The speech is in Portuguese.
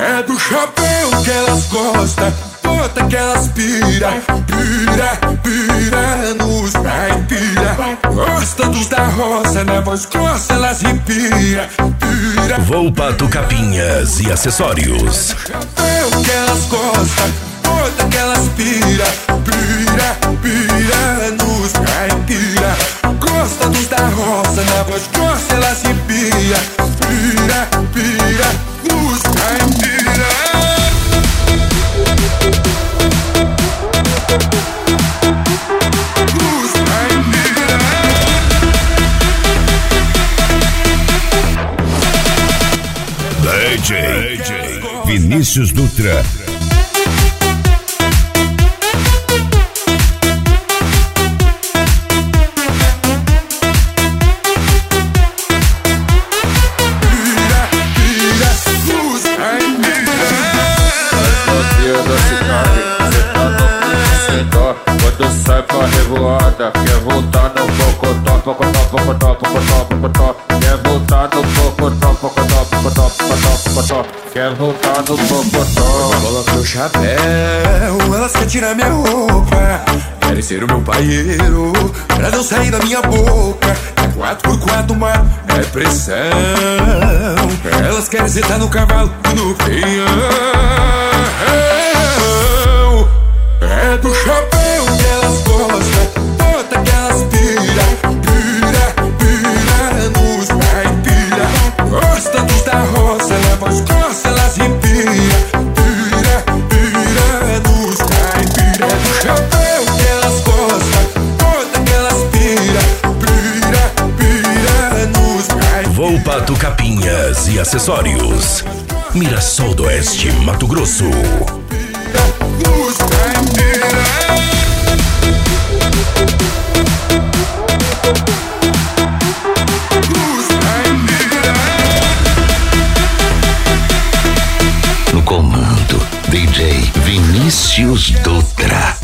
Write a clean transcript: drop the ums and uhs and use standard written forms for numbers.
É do chapéu que elas gostam, bota que elas pira, pira, pira nos caipira. Gosta dos da roça, na voz grossa elas empira, pira. Volpato Capinhas e Acessórios. Chapéu que elas gostam, bota que elas pira, pira, pira nos caipira. Gosta dos da roça, na voz grossa elas empira, pira, pira nos caipira. DJ Vinícius Dutra. Quando sai pra revoada, quer voltar no pocotó, pocotó, pocotó, pocotó, pocotó. Quer voltar no pocotó, pocotó, pocotó, pocotó, pocotó. Quer voltar no pocotó. Coloca meu chapéu, elas querem tirar minha roupa, querem ser o meu paieiro, pra não sair da minha boca. É 4x4, mas é pressão. Elas querem sentar no cavalo e no peão. É do chapéu que elas gostam, bota que elas pira, pira, pira nos caipira. Gosta dos da roça, na voz grossa elas empira, pira, pira nos caipira. É do chapéu que elas gostam, bota que elas pira, pira, pira nos caipira. Volpato Capinhas e Acessórios. Mirassol do Oeste, Mato Grosso. Nos caipira. No comando, DJ Vinícius Dutra.